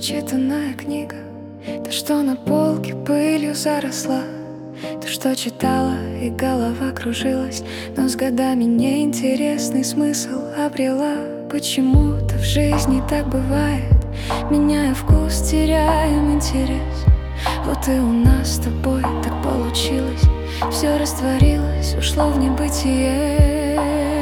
Прочитанная книга, то, что на полке пылью заросла, то, что читала и голова кружилась, но с годами неинтересный смысл обрела. Почему-то в жизни так бывает, меняя вкус, теряем интерес. Вот и у нас с тобой так получилось, все растворилось, ушло в небытие.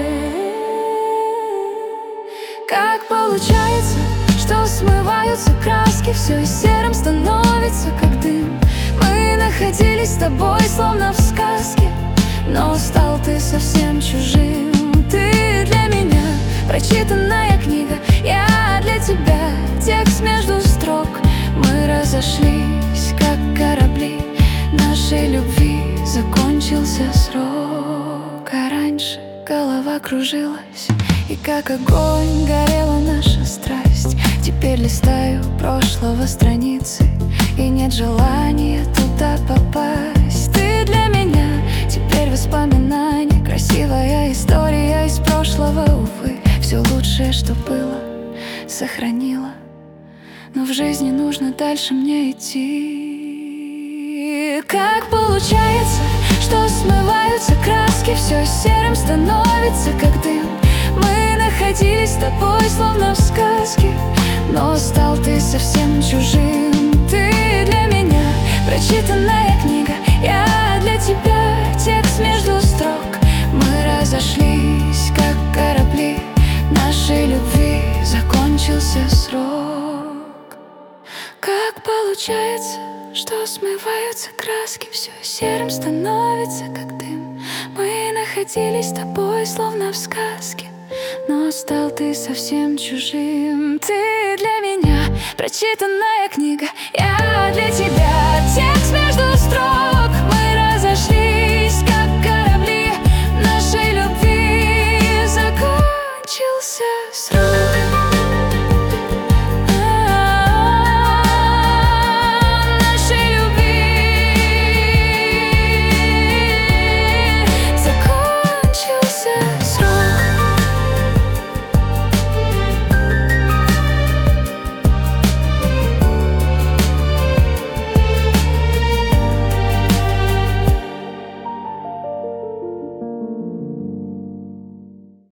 Как получается, что смываются краски, все и серым становится, как дым. Мы находились с тобой, словно в сказке, но стал ты совсем чужим. Ты для меня прочитанная книга, я для тебя текст между строк. Мы разошлись, как корабли, нашей любви закончился срок. А раньше голова кружилась, и как огонь горела наша страсть. Теперь листаю прошлого страницы, и нет желания туда попасть. Ты для меня теперь воспоминание, красивая история из прошлого, увы. Все лучшее, что было, сохранила, но в жизни нужно дальше мне идти. Как получается, что смываются краски, все серым становится, как дым. Мы находились с тобой, словно в сказке, но стал ты совсем чужим. Ты для меня прочитанная книга, я для тебя текст между строк. Мы разошлись, как корабли, нашей любви закончился срок. Как получается, что смываются краски, все серым становится, как дым. Мы находились с тобой, словно в сказке, но стал ты совсем чужим. Ты для меня прочитанная книга, я для тебя